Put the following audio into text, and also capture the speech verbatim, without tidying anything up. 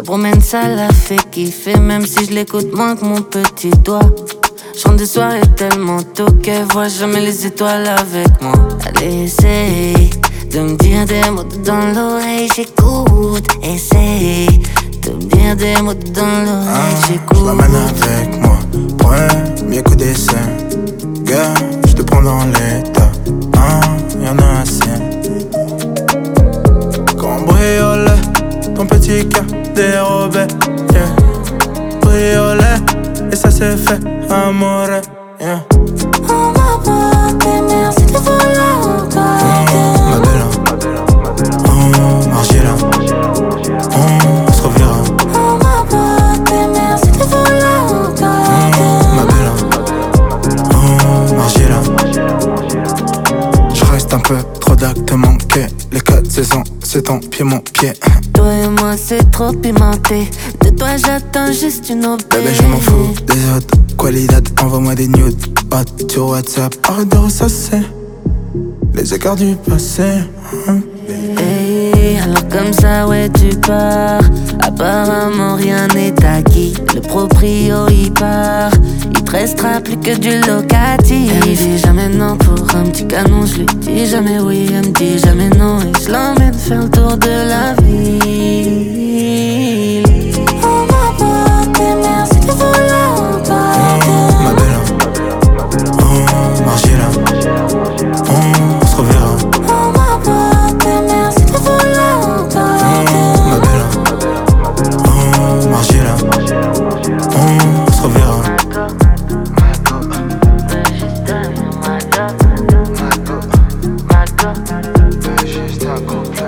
promène, ça la fait kiffer. Même si je l'écoute moins que mon petit doigt. J'rentre des soirées tellement tôt qu'elle voit jamais les étoiles avec moi. Allez, essaye de me dire des mots dans l'oreille, j'écoute. Essaye de me dire des mots dans l'oreille, ah, j'écoute. J'l'emmène avec moi, premier coup d'essai. Gars, j'te prends dans l'état, ah, y'en a assez. Cambriolé, ton petit cœur dérobé, yeah. Briolé, et ça c'est fait, amore, yeah. On m'a pas t'aimer, c'est de voler encore. Oh, ma belle, oh, Margiela, on se reverra. On m'a pas t'aimer, c'est de voler encore. Oh, ma belle, oh, Margiela. J'reste un peu trop d'actes manqués. Les quatre saisons, c'est ton pied, mon pied. Toi et moi c'est trop pimenté. De toi j'attends juste une obé. Bébé je m'en fous des autres. Qualidad, envoie-moi des nudes. Hot sur WhatsApp. Arrête de ressasser les écarts du passé, hein. Hey, alors comme ça ouais tu pars. Apparemment rien n'est acquis. Le proprio il part. Il te restera plus que du locatif. Elle me dit jamais non pour un petit canon. Je lui dis jamais oui, elle me dit jamais non. Et je l'emmène faire le tour de la ville. On m'a pas t'aimer, c'est de voler encore. Oh, ma belle, oh, Margiela, on se reverra. On m'a pas t'aimer, c'est de voler encore. Oh, ma belle, oh, Margiela, on se reverra. Juste un couple.